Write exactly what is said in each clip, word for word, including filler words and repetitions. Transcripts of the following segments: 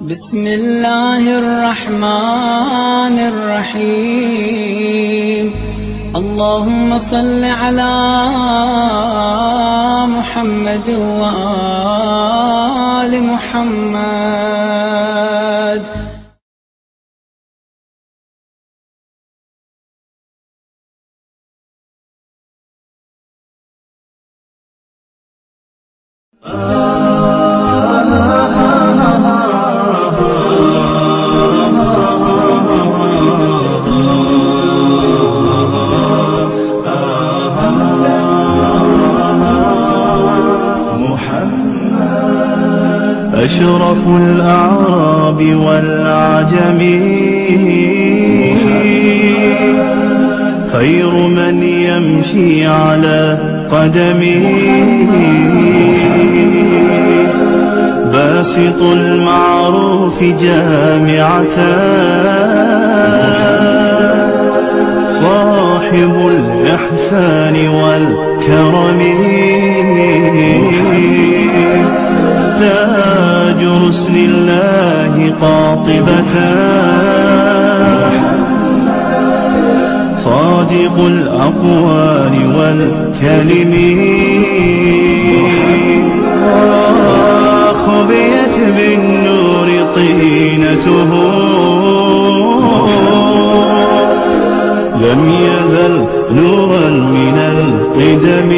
بسم الله الرحمن الرحيم. اللهم صل على محمد وآل محمد. أشرف الأعراب والأعجم، خير من يمشي على قدمه، باسط المعروف جامعة، صاحب الإحسان والكرم، تاج رسل الله قاطبة، صادق الأقوال والكلم، خبيت بالنور طينته، لم يزل نورا من القدم،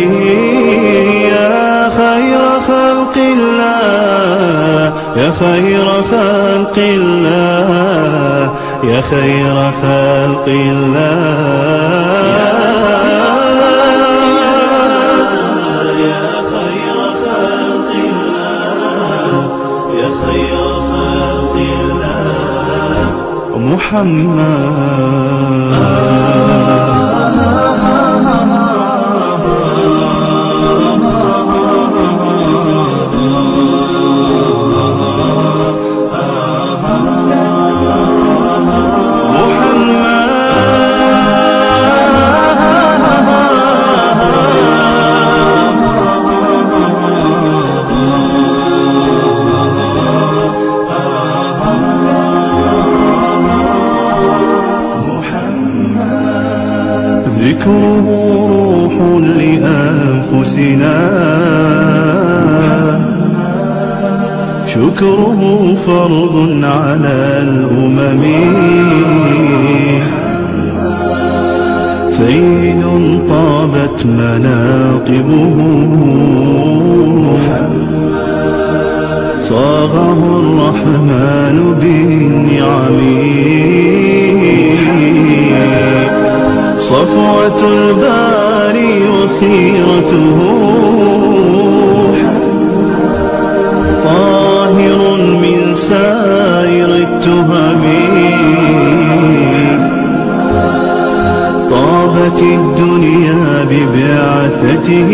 يا خير خلق الله، يا خير خلق الله، يا خير خلق الله، يا خير خلق الله، يا خير خلق الله محمد. ذكره روح لأنفسنا، شكره فرض على الأمم، سيد طابت مناقبه، صاغه الرحمن بالنعم، صفوة الباري وخيرته، طاهر من سائر التهم، طابت الدنيا ببعثته،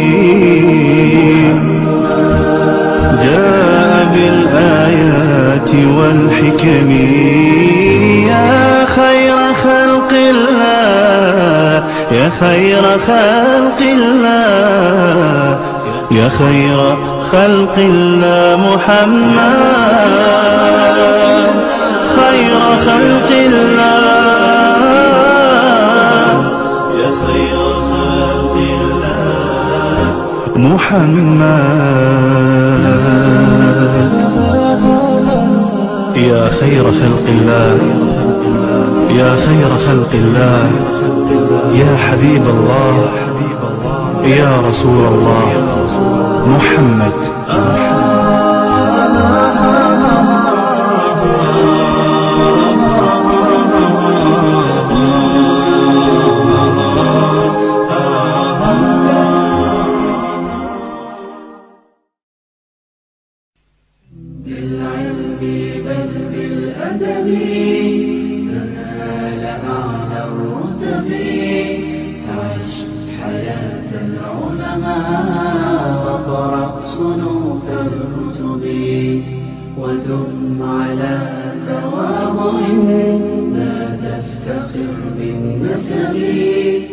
جاء بالآيات والحكم، يا خير خلق الله، يا خير خلق الله، يا خير خلق الله محمد، خير خلق الله، يا خير خلق الله محمد. يا خير خلق الله، يا خير خلق الله، يا حبيب الله، يا رسول الله محمد. بالعلم بل بالأدب تنال أعلى الرتب، فعش حياة العلماء واقرأ صنوف الكتب، ودم على تواضع لا تفتخر بالنسب.